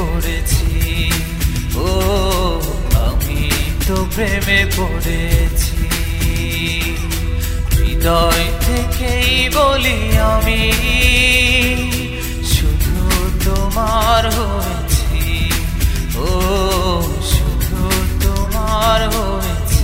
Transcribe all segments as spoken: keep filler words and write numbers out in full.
পড়েছি, ও আমি তো প্রেমে পড়েছি। হৃদয় থেকেই বলি আমি শুধু তোমার হয়েছি, ও শুধু তোমার হয়েছি।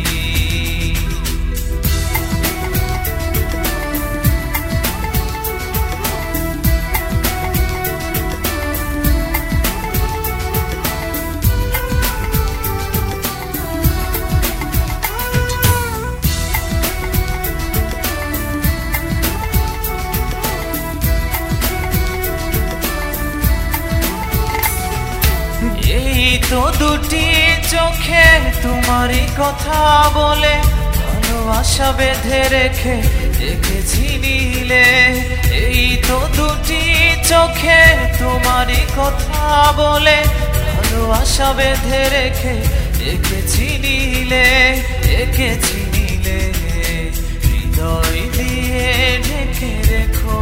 এই তো দুটি চোখে তোমারই কথা বলে ভালোবাসা বেঁধে রেখে রেখেছি নীলে। এই তো দুটি চোখে তোমারই কথা বলে ভালোবাসা বেঁধে রেখে রেখেছি নীলে, রেখেছি নীলে। হৃদয় দিয়ে ঢেকে রেখো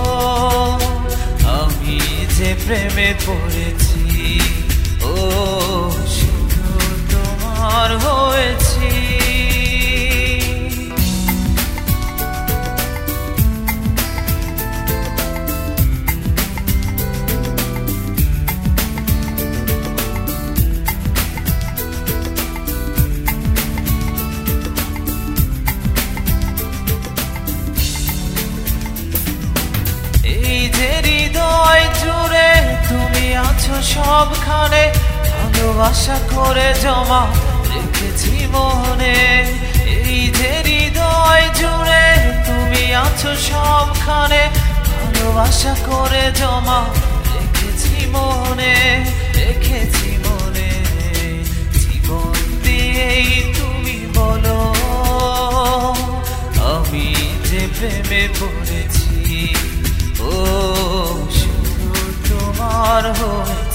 আমি যে প্রেমে পড়েছি, ও শুধু তোমার হয়েছি। এই যে হৃদয় জুড়ে তুমি আছো সবখানে, ভালোবাসা করে জমা রেখেছি মনে। এই যে হৃদয় জুড়ে তুমি আছো সবখানে, ভালোবাসা করে জমা রেখেছি মনে, রেখেছি মনে। জীবন দিয়েই তুমি বলো আমি যে প্রেমে পড়েছি, ও শুধু তোমার হয়েছি।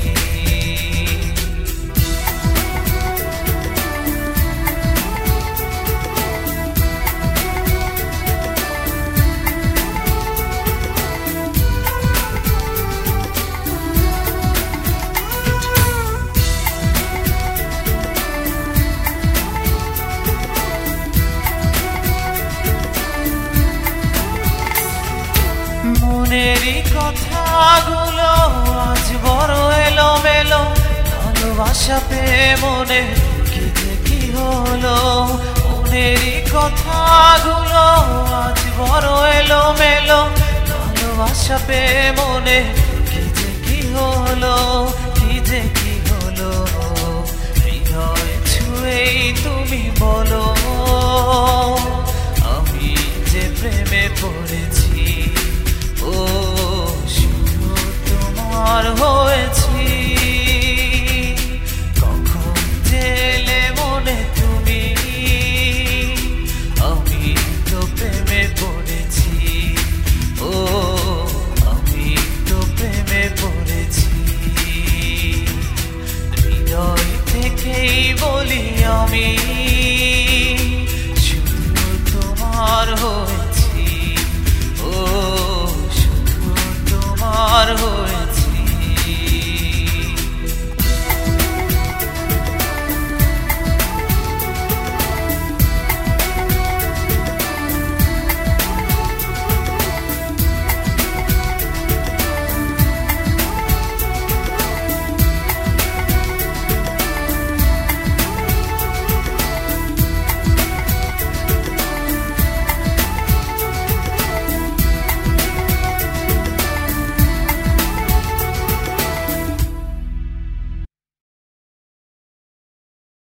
মনেরই কথাগুলো আজ বড় এলোমেলো, ভালোবাসা পেয়ে মনে কি যে কি হলো। মনেরই কথাগুলো আজ বড় এলোমেলো, ভালোবাসা পেয়ে মনে কি যে কি হলো, কি যে কি হলো। হৃদয় ছুঁয়েই তুমি বলো আমি যে প্রেমে পড়েছি,